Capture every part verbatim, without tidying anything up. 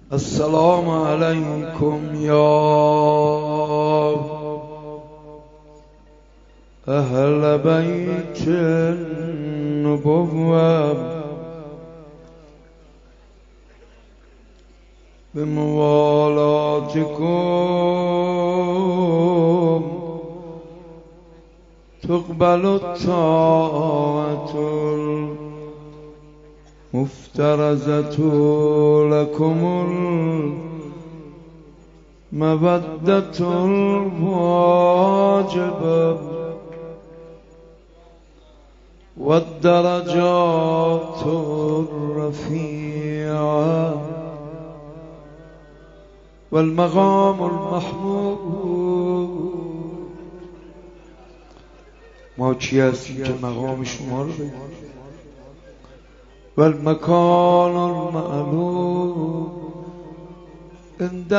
السلام علیکم یا اهل بیت النبوة بموالاتكم تقبل الطاعة المفترضة لكم المودة الواجبة والدرجات الرفيعة والمقام المحمود. ما چی هستیم که مقام شما رو بگیم؟ والمکان المعلوم عند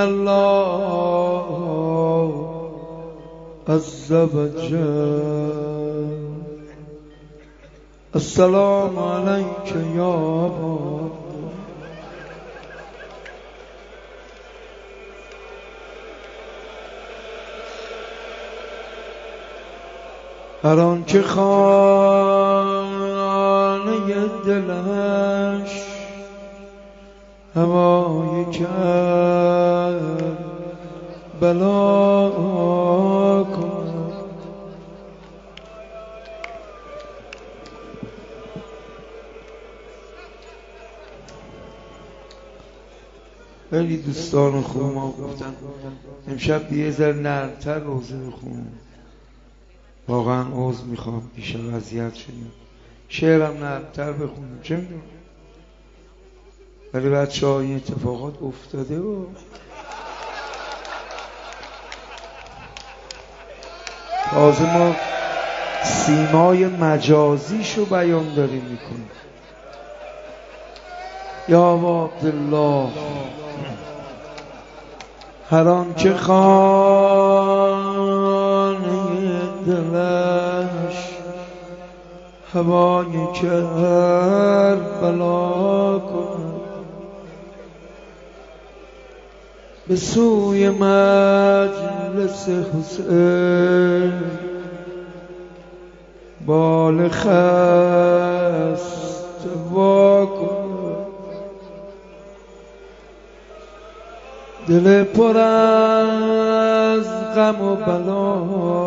الله عز وجل. السلام علیک یا ابا. هر آن که خانه دلش هوای کربلا کند. خیلی دوستان خوب ما گفتن امشب یه ذره نرم‌تر روزه بخونم. واقعا عذر میخوام دیشب اذیت شدیم. شعرم نرم‌تر بخونم چه میدونم، ولی بچه ها این اتفاقات افتاده و تازه ما سیمای مجازیشو بیان داریم میکنیم. یا عبدالله هر آن که خانه دلش هوای کربلا کند، به سوی مجلس حسین بال خست وا کند. دل پر از غم و بلا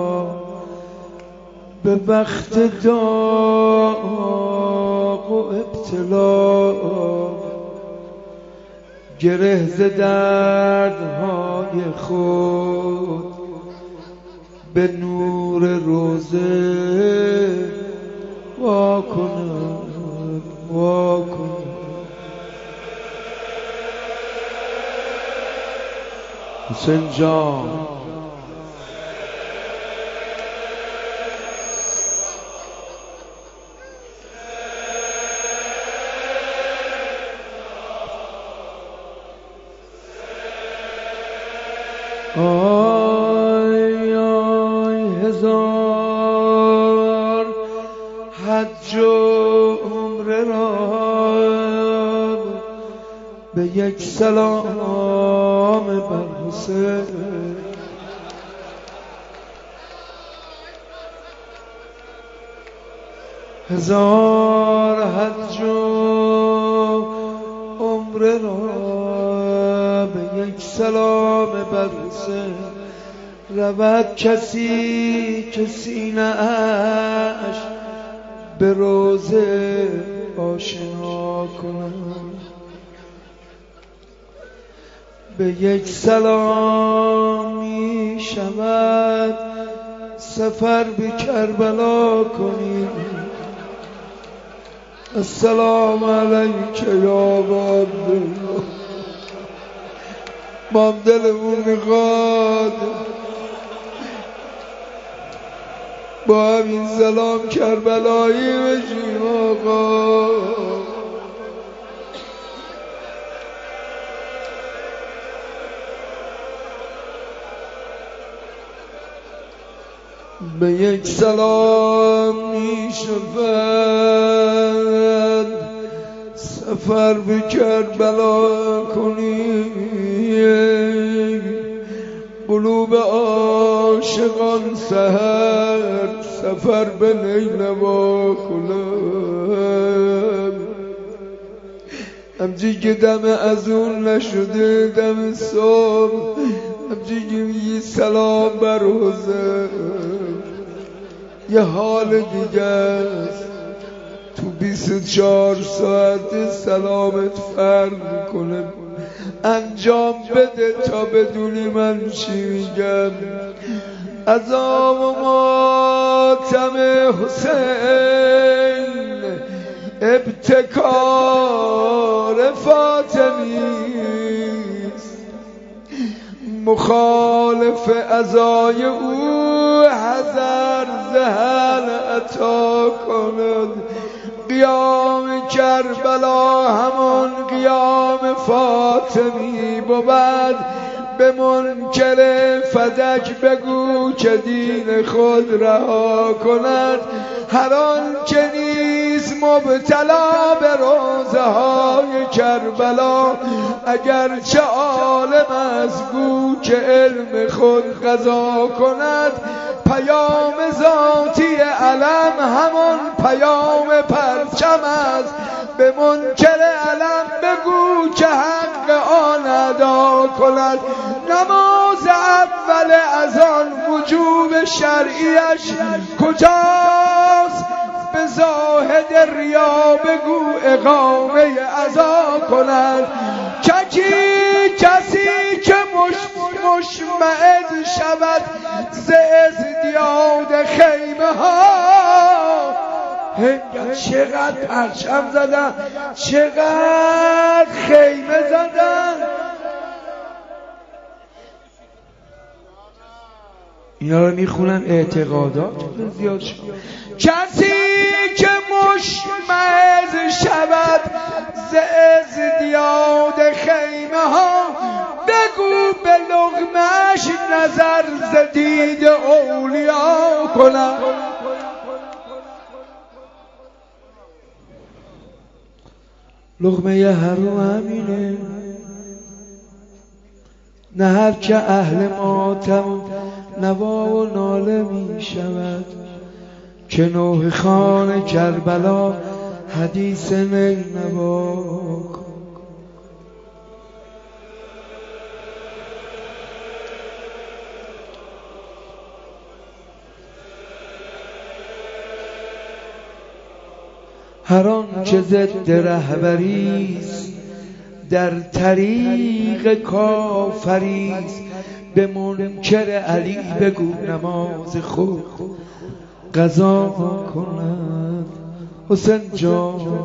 به بخت داغ و ابتلا گره ز دردهای خود به نور روزه وا کند وا کند. حسین جان آی آی هزار حج و عمره را به یک سلام بر حسین. هزار حج و عمره را به یک سلام بر حسین رود کسی که سینه اش به روزه آشنا کند. به یک سلام می شود سفر به کربلا کنیم. السلام علیک یا عبدالله. ما هم دلمون میخواد با همین سلام کربلایی بشیم آقا. به یک سلام می شود سفر به کربلا کنیم. قلوب عاشقان سحر سفر به نینوا کنم. همچی که دم از اون نشده دم صبح، همچی که میگی سلام بر حسین، یه حال دیگه است. تو بیست و چهار ساعت سلامت فرق میکنه. انجام بده تا بدونی من چی میگم. عذاب و ماتم حسین ابتکار فاطمیست، مخالف عزای او حذر زهل عطا کند. قیام کربلا همان قیام فاطمی بود. به منکر فدک بگو که دین خود رها کند. هر آن که نیز مبتلا به روزه های کربلا، اگرچه عالم است گو که علم خود قضا کند. پیام ذاتی علم همان پیام پرچم است. به منکر علم بگو که حق آن ادا کند. نماز اول از آن وجوب شرعیش کجاست؟ به زاهد ریا بگو اقامه عزا کند. ککی کسی که مش مشمئز شود ز ازدیاد خیمه ها. هنگه چقدر پرچم زدن، چقدر خیمه زدن. اینا رو میخونن اعتقادات زیاد شد. کسی که مشمئز شود ز ازدیاد خیمه ها، بگو به لقمه‌اش نظر ز دید اولیا کنم. لقمه حروم همینه، نه هر که اهل ماتم نوا و ناله می شود. که نوح خان کربلا حدیث نینوا کن. هر آن که ضد رهبریست در طریق کافریست. به منکر علی بگو نماز خود قضا کند. حسین جان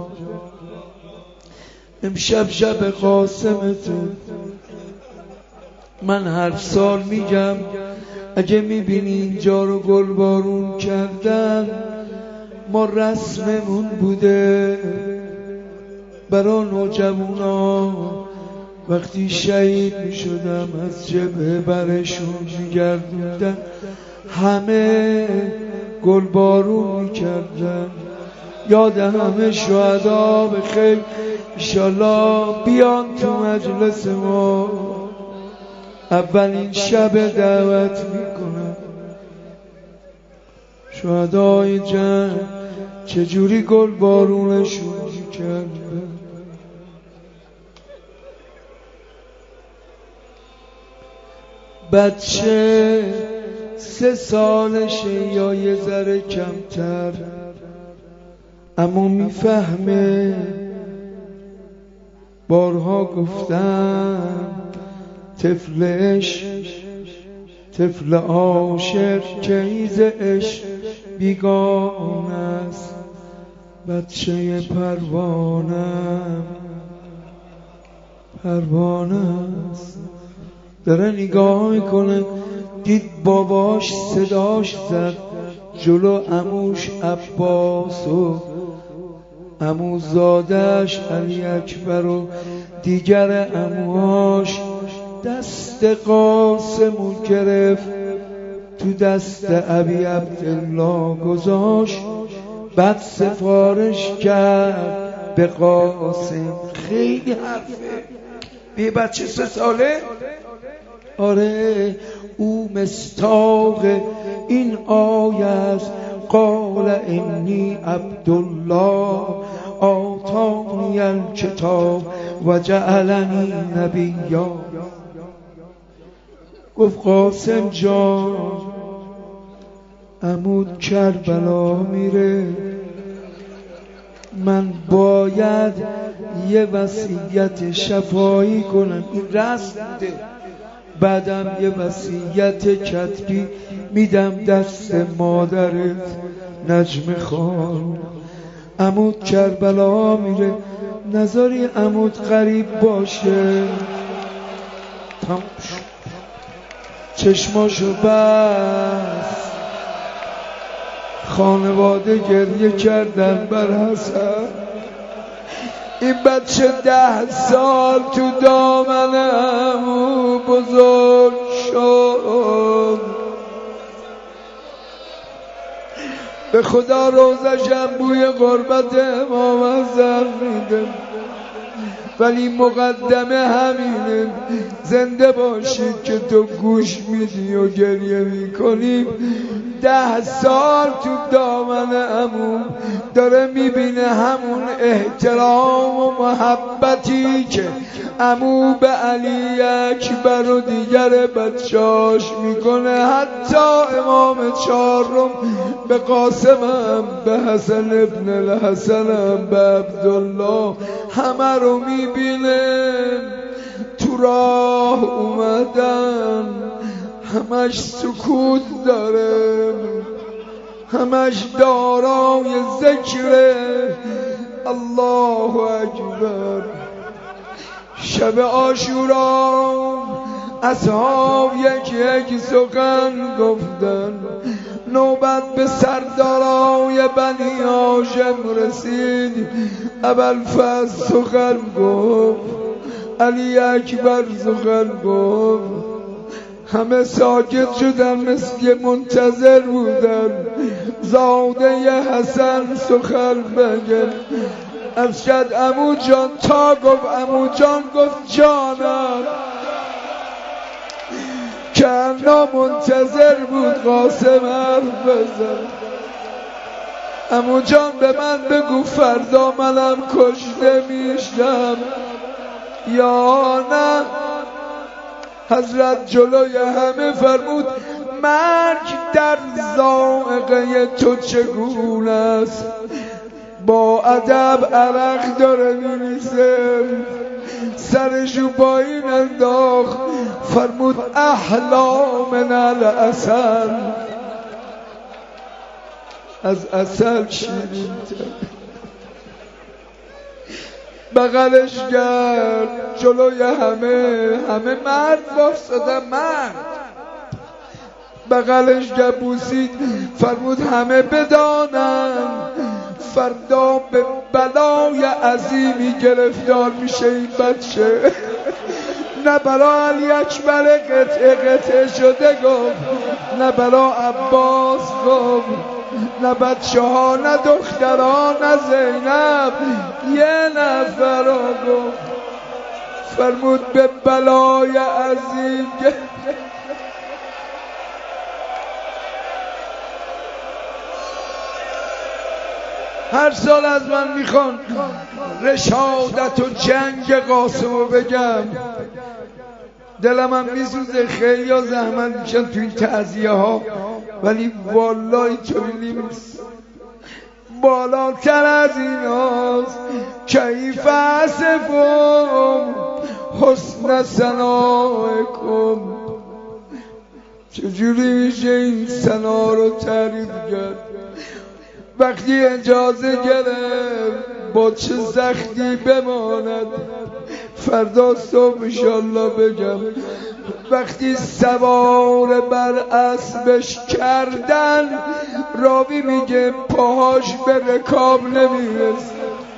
امشب شب قاسمته. من هر سال میگم اگه میبینی اینجا رو گل بارون کردن، ما رسممون بوده برا نوجوانا وقتی شهید میشدم از جبهه برشون میگردوندن، همه گل بارون میکردن. یاد همه شهدا به خیر انشالله بیان تو مجلس ما. اولین شب دعوت میکنم شهدای جنگ چجوری گل بارونشون میکردن. بچه سه سالشه یا یه ذره کمتر، اما میفهمه. بارها گفتم طفلش طفل عاشق که ایز عشق بیگانه است. بچه پروانم پروانه است. داره نگاه میکنه، دید باباش صداش زد جلو عموش عباس و عموزادش علی اکبر و دیگر عموهاش. دست قاسمو گرفت تو دست ابی عبدالله گذاشت، بعد سفارش کرد به قاسم. خیلی حرفه به بچه سه ساله آره او مصداق این آیه است. قال انی عبدالله آتانی الکتاب و جعلنی نبیا. گفت قاسم جان عمود کربلا میره، من باید یه وصیت شفاهی کنم، این رسم بوده، بعدم یه وصیت کتبی میدم دست مادرت نجم خان. عمود کربلا میره، نذاری عمود غریب باشه. چشماشو بست، خانواده گریه کردن بر حسن. این بچه ده سال تو دامن عمو بزرگ شد. به خدا روزشم بوی غربت امام حسن میده، ولی مقدمه همینه، زنده باشید که تو گوش میدی و گریه میکنی. ده سال تو دامن عمو داره میبینه همون احترام و محبتی که عمو به علی اکبر و دیگر بچاش میکنه. حتی امام چهارم به قاسمم، به حسن ابن الحسنم، به عبدالله، همه رو میبینه تو راه اومدن، همش سکوت داره، همش دارای ذکر الله اکبر. شب عاشورا اصحاب یک یک سخن گفتن، نوبت به سردارای بنی هاشم رسید. ابوالفضل سخن گفت، علی اکبر سخن گفت، همه ساکت شدن مثل منتظر بودن زاده حسن سخن بگن. افشد عمو جان تا گفت عمو جان گفت جانم، که انا منتظر بود قاسم حرف بزن. عمو جان به من بگو فردا منم کشته میشم یا نه؟ حضرت جلوی همه فرمود مرگ در ذائقه تو چگونه است؟ با ادب عرق داره میریزه، سرشو پایین انداخت، فرمود احلا من العسل، از عسل شیرین تر. بغلش کرد جلوی همه، همه مرد واسطه مرد، بغلش کرد بوسید، فرمود همه بدانن فردا به بلای عظیمی گرفتار میشه این بچه. نه برا علی اکبر قطعه قطعه شده گفت، نه برا عباس گفت، نه بچه ها، نه دخترها، نه زینب، یه نفر را گفت. فرمود به بلای عظیم. هر سال از من میخوان رشادت و جنگ قاسم رو بگم، دلم هم میسوزه، خیلی ها زحمت میشن تو این تعزیه ها، ولی والله اینطوری نیست. بالاتر از این هاست. کیف اصفم حسن ثنائکم، چجوری میشه این ثنا رو تعریف کرد؟ وقتی اجازه گرفت با چه سختی بماند، فردا صبح انشالله بگم. وقتی سوار بر اسبش کردن، راوی میگه پاهاش به رکاب نمیرسه،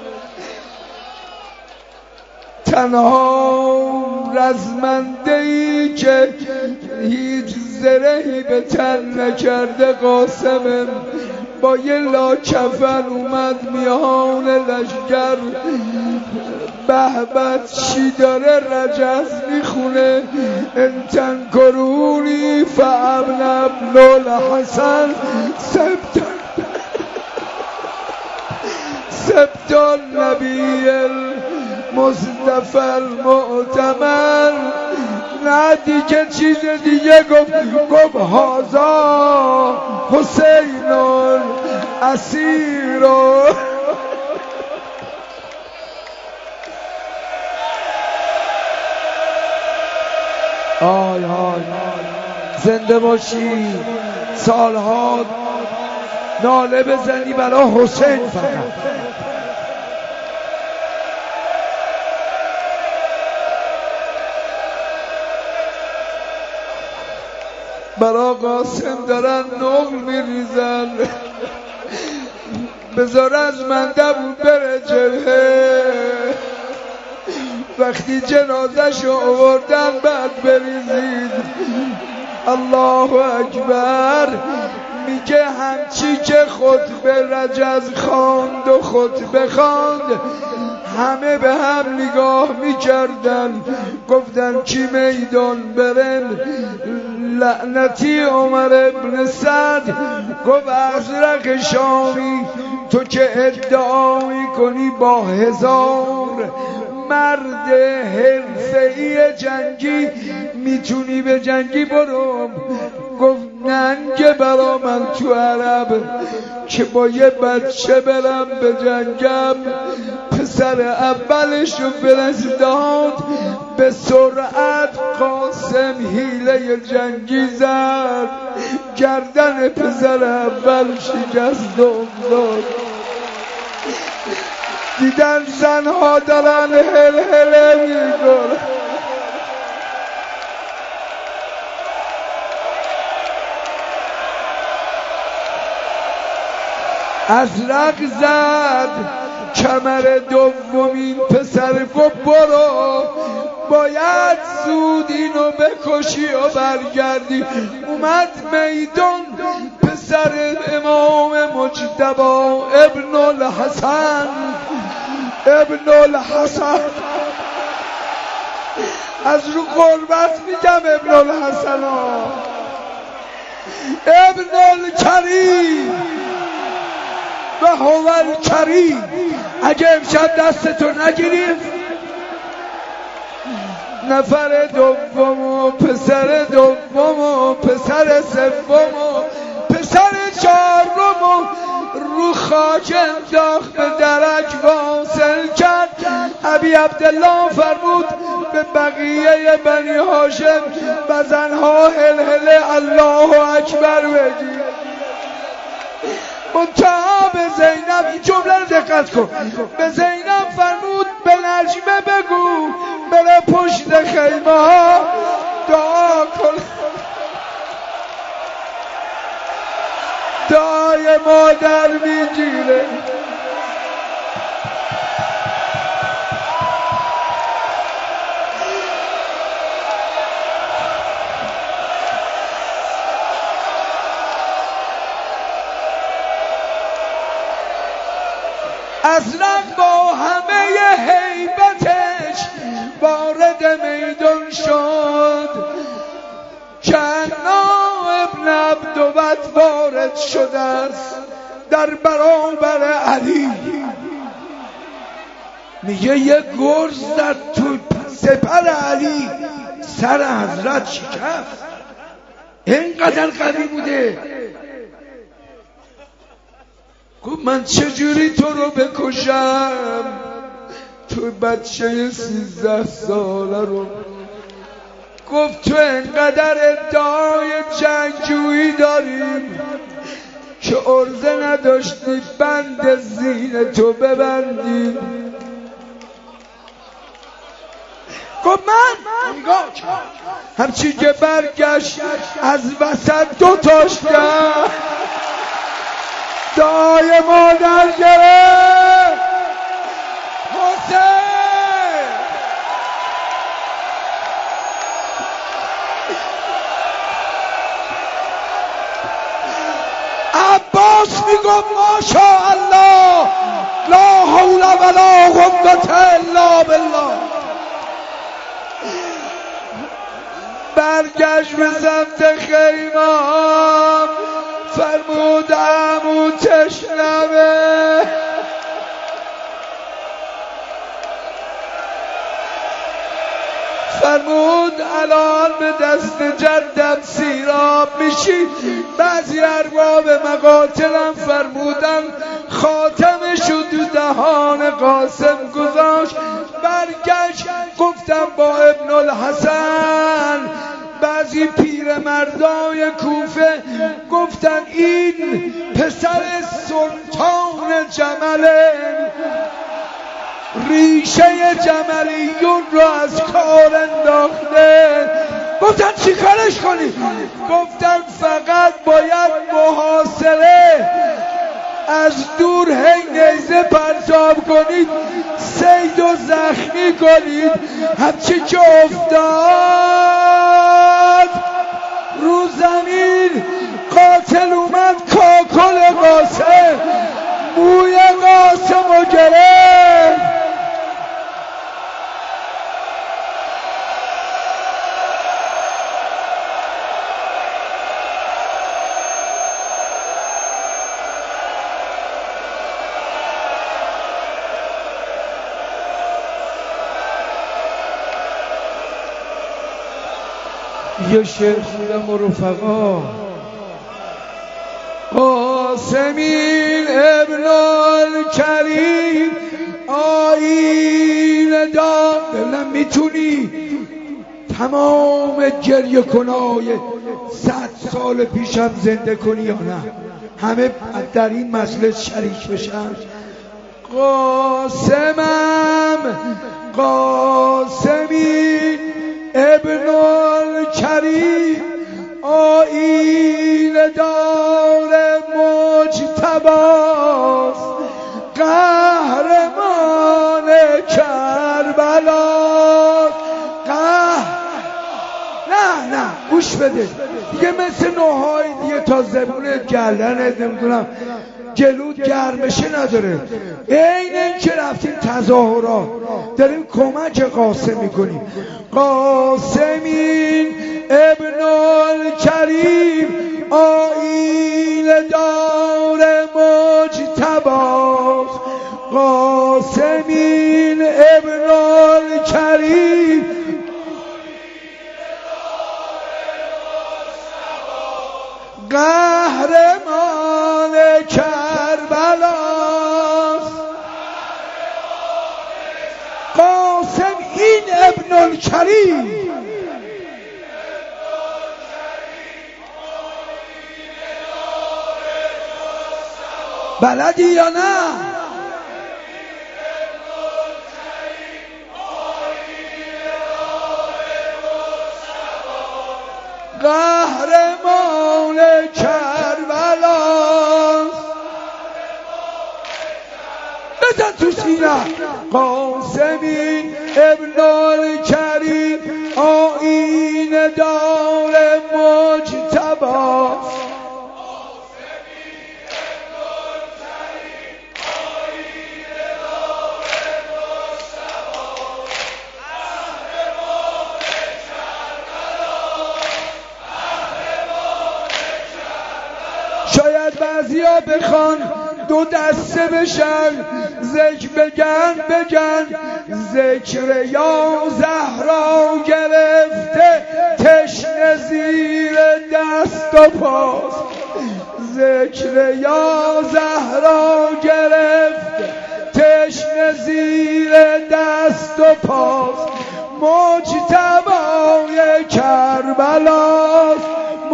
تنها رزمنده‌ای که هیچ زرهی به تن نکرده قاسم با یه لاکفن اومد میان لشکر. به به چی داره رجز میخونه انتن کرونی فابن ابن الحسن سبت سبت النبی المصطفى المؤتمن. نه دیگه چیز دیگه گفت گفت هازا حسین اسیر. آی آی زنده باشی، سالها ناله بزنی برای حسین فقط. برای قاسم دارن نقل میریزن، بذار از مندبون بره جبهه، وقتی جنازه‌شو آوردن بعد بریزید. الله اکبر. میگه همچی که خطبه رجز خواند و خطبه خواند همه به هم نگاه میکردن، گفتن کی میدان برن؟ لعنتی عمر ابن سعد گفت ازرق شامی تو که ادعا میکنی با هزار مرد حرفه‌ای جنگی میتونی به جنگی برو. گفت ننگ برا من تو عرب که با یه بچه برم به جنگم. پسر اولشو فرستاد، به سرعت قاسم حیله جنگی زد، گردن پسر اول شکست افتاد. دیدن زنها دارن هل هله میکنن. ازرق زد کمر دومین پسر گفت برو باید زود اینو بکشی و برگردی. اومد میدان پسر امام مجتبی ابن الحسن ابن الحسن از رو قربت میگم ابن الحسن ابن الکریم و هو الکریم. اگه امشب دستتو نگیریم نفر دوم و پسر دوم و پسر سوم و پسر چهارم و رو خاک انداخت، به درک واصل کرد. ابی عبدالله فرمود به بقیه بنی هاشم و زنها هل هل الله اکبر بگید. منتها به زینب این جمله رو دقت کن، به زینب فرمود به نجمه بگو بره پشت خیمه ها دعا کن. دعای مادر میگیره. ازرق با همه هیبتش وارد میدان شد. کنا ابن عبدوت وارد شده است در برابر علی. میگه یه گرز در تو سپر علی سر حضرت شکست. اینقدر قوی بوده. گفت من چجوری تو رو بکشم؟ تو بچه سیزده ساله رو. گفت تو انقدر ادعای جنگجویی داریم که عرضه نداشتی بند زین تو ببندی. گفت من نگاه کرد همچی که برگشت از وسط دو تاش کرد. دعای مادر گرفت. حسین عباس میگفت ماشاءالله لا حول حول ولا قوة الا بالله. برگشت به سمت خیمام، فرمود عمو تشنمه. فرمود الان به دست جدم سیراب میشی. بعضی ارباب مقاتلم فرمودن خاتمشو تو دهان قاسم گذاشت. برگشت گفتم با ابن الحسن. بعضی پیرمردای کوفه گفتن این پسر سلطان جمله، ریشه جملیون رو از کار انداخته. گفتن چی کارش کنی؟ گفتن فقط باید محاصره، از دور هی نیزه پرتاب کنید، صید و زخمی کنید. همچی که افتاد رو زمین، قاتل اومد کاکل قاسم، موی قاسم رو گرفت. یه شعر خوندم و رفقا. قاسمین ابن الکریم آیین دار. ببینم میتونی تمام گریه کنای صد سال پیشم زنده کنی یا نه؟ همه در این مجلس شریک بشن. قاسمم قاسمین ابن الکریم آیین دار مجتباست، قهرمان کربلاست. قهر نه نه گوش بده دیگه، مثل نوهای دیگه تا زبون گردنت نمیدونم جلود گرمشه نداره. این این که رفتیم تظاهرات داریم کمک قاسم میکنیم. قاسمین ابن الکریم آیین دار مجتباست، قاسمین ابن الکریم قهرمان کربلاست. قاسم این ابن الکریم بلدی یا نه؟ قهرمان کربلاست. بزن تو سینه. قاسمین ابن الکریم آیین دار مجتباست، شاید بعضیا بخوان دو دسته بشن ذکر بگن بگن ذکر یا زهرا گرفته تشنه زیر دست و پاست. ذکر یا زهرا گرفته تشنه زیر دست و پاست. مجتبای کربلاست،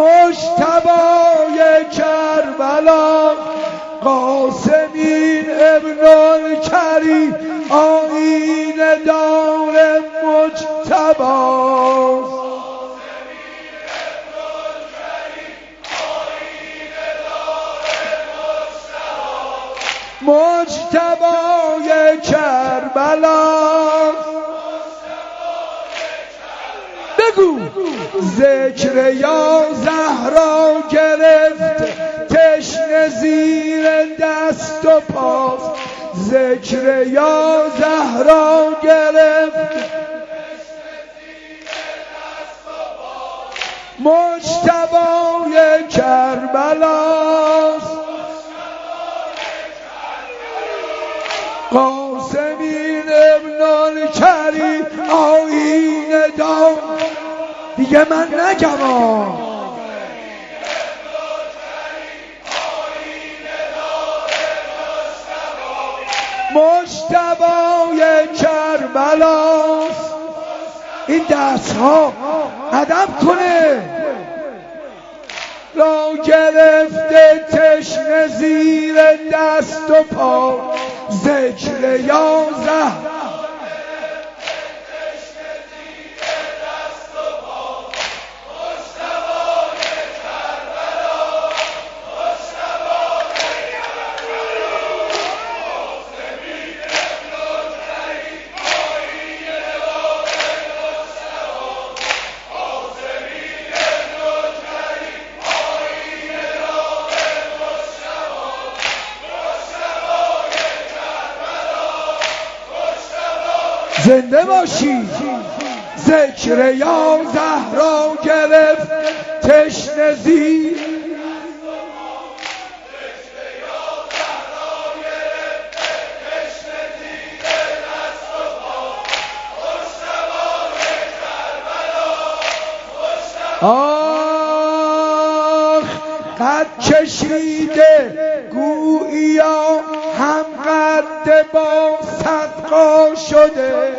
مجتبای کربلا. قاسمین ابن الکریم آیین دار مجتباست. مجتبای کربلاست. بگو ذکر یا زهرا گرفت تشنه زیر دست و پاست. ذکر یا زهرا گرفت مجتبای کربلاست قاسمین ابن الکریم آیین دار دیگه من نگم مجتبای کربلاست. این دست ها ادب کنه را گرفته تشنه زیر دست و پا ذکر یا زهرا زنده باشی. ذکر یا زهرا گرفت تشنه زیر آخ قد کشیده گوییا هم قد با صدقا شده.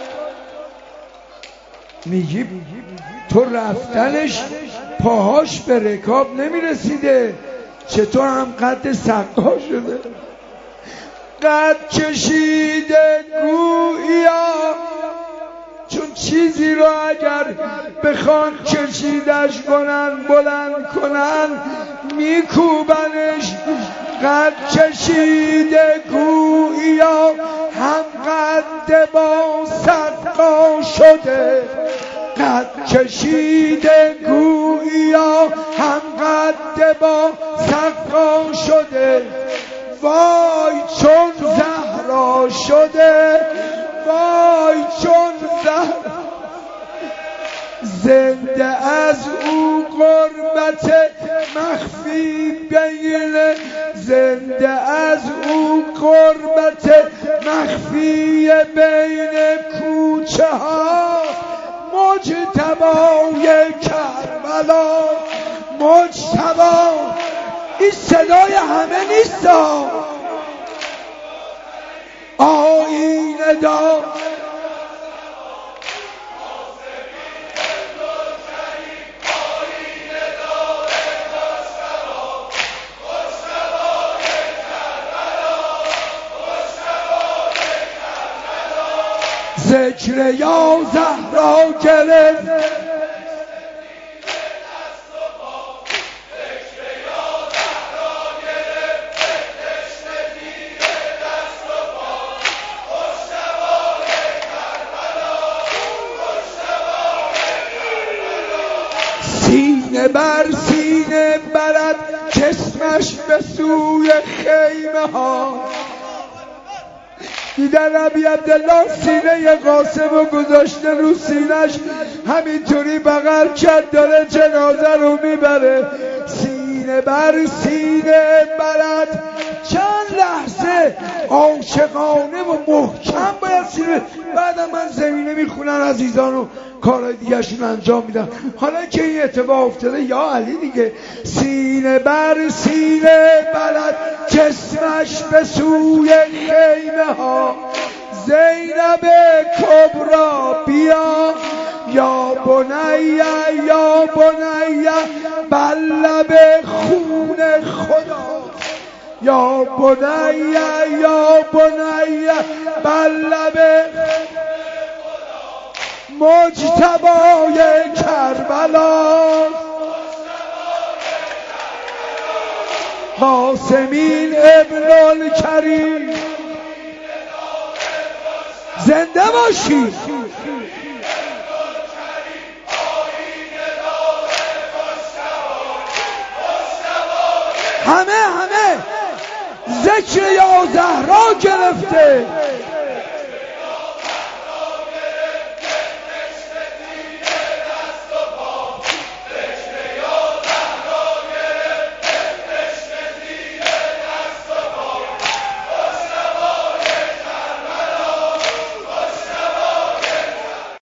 میگی تو رفتنش پاهاش به رکاب نمیرسیده چطور هم قد صدقا شده؟ قد کشیده گوییا چون چیزی رو اگر بخوان کشیدش کنن بلند کنن میکوبنش. قد کشیده گوییا هم قد با صدقا شده. قد کشیده گوییا هم قد با صدقا شده. وای چون زهرا شده وای چون زهرا زنده از او قربت مخفی بین زنده از او قربت مخفی بین کوچه ها مجتبای کربلا. مجتبا این صدای همه نیست آیینه دار. ذکر یا زهرا گرفت سینه بر سینه برد جسمش به سوی خیمه ها. دیدن عبی عبدالله سینه قاسم رو گذاشته رو سینش همینطوری بغل کرد داره جنازه رو میبره. سینه بر سینه برد چند لحظه عاشقانه و محکم باید سینه. بعدم من زمینه میخونن عزیزان و کارهای دیگه شون انجام میدن. حالا که این اتفاق افتاده یا علی دیگه. سینه بر سینه برد جسمش به سوی خیمه ها. زینب کبرا بیا یا بنیه یا بنیه بر لب خون خدا. یا بنیه یا بنیه بر لب مجتبای کربلا. قاسمین ابن الکریم زنده باشی. همه همه فکر یا زهرا گرفته